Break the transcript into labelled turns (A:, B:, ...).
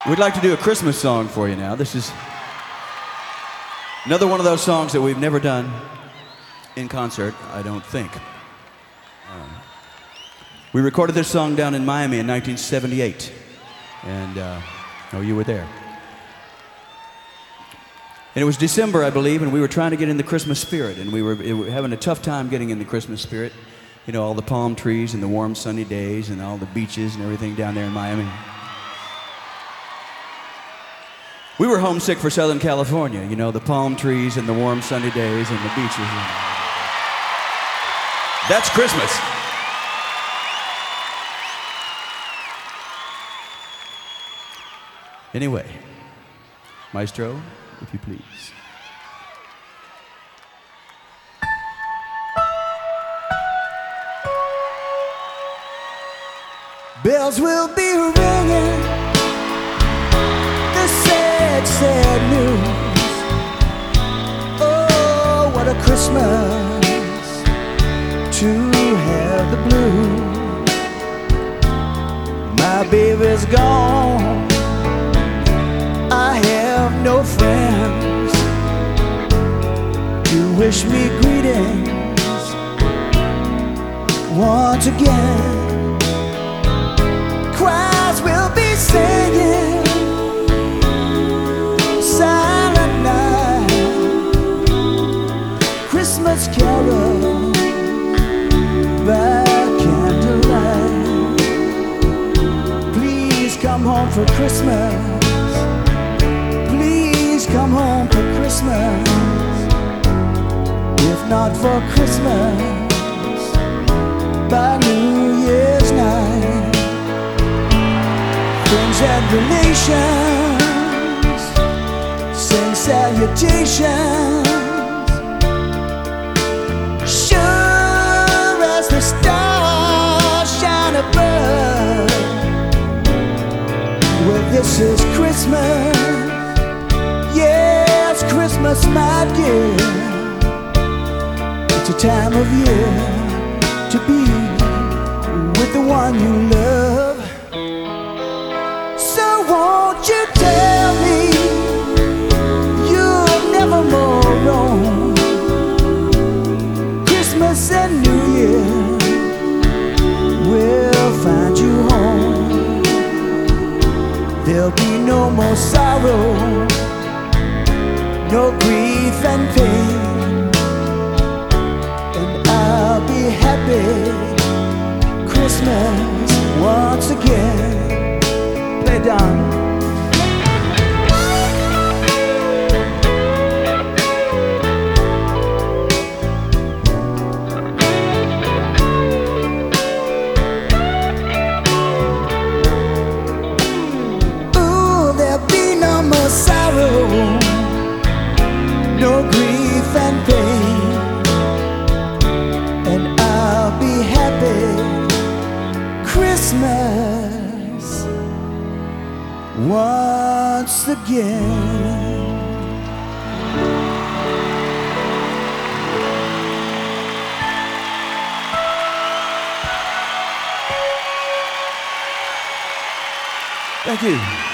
A: We'd like to do a Christmas song for you now. This is another one of those songs that we've never done in concert, I don't think. We recorded this song down in Miami in 1978, and you were there. And it was December, I believe, and we were trying to get in the Christmas spirit, and we were having a tough time getting in the Christmas spirit. You know, all the palm trees and the warm sunny days and all the beaches and everything down there in Miami. We were homesick for Southern California, you know, the palm trees and the warm sunny days and the beaches. That's Christmas. Anyway, Maestro, if you please.
B: Bells will be ringing, the sad, sad news. Oh, what a Christmas to have the blues. My baby's gone, I have no friends to wish me greetings once again. Choirs will be singing Silent Night, Christmas carol by candlelight. Please come home for Christmas. Please come home for Christmas. If not for Christmas, by New Year's night. Friends and relations send salutations. Sure as the stars shine above. Well, this is Christmas. Yes, Christmas, my dear. It's a time of year to be with the one you love. Won't you tell me you'll never more roam? Christmas and New Year will find you home. There'll be no more sorrow, no grief and pain, and I'll be happy Christmas once again. Play down. Ooh, there'll be no more sorrow, no grief and pain, and I'll be happy Christmas once again.
A: Thank you.